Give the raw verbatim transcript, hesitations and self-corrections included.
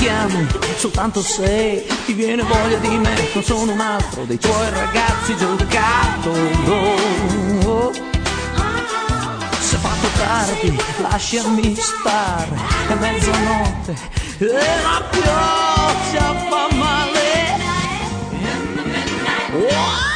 chiami soltanto se ti viene voglia di me. Non sono un altro dei tuoi ragazzi giocattolo. Se è fatto tardi lasciami stare, è mezzanotte e la pioggia fa male. Oh!